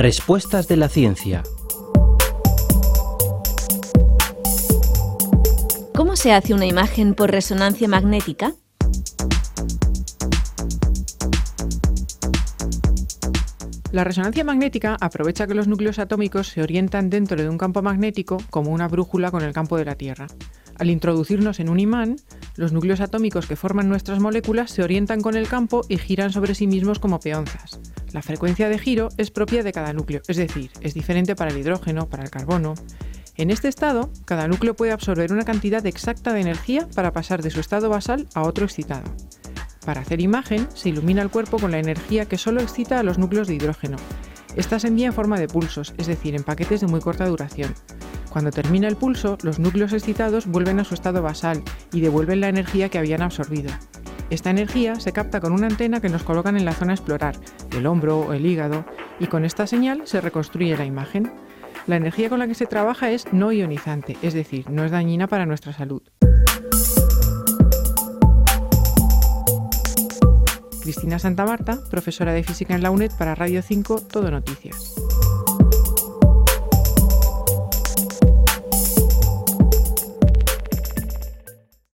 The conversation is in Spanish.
Respuestas de la ciencia. ¿Cómo se hace una imagen por resonancia magnética? La resonancia magnética aprovecha que los núcleos atómicos se orientan dentro de un campo magnético como una brújula con el campo de la Tierra. Al introducirnos en un imán, los núcleos atómicos que forman nuestras moléculas se orientan con el campo y giran sobre sí mismos como peonzas. La frecuencia de giro es propia de cada núcleo, es decir, es diferente para el hidrógeno, para el carbono. En este estado, cada núcleo puede absorber una cantidad exacta de energía para pasar de su estado basal a otro excitado. Para hacer imagen, se ilumina el cuerpo con la energía que solo excita a los núcleos de hidrógeno. Esta se envía en forma de pulsos, es decir, en paquetes de muy corta duración. Cuando termina el pulso, los núcleos excitados vuelven a su estado basal y devuelven la energía que habían absorbido. Esta energía se capta con una antena que nos colocan en la zona a explorar, el hombro o el hígado, y con esta señal se reconstruye la imagen. La energía con la que se trabaja es no ionizante, es decir, no es dañina para nuestra salud. Cristina Santamarta, profesora de física en la UNED para Radio 5, Todo Noticias.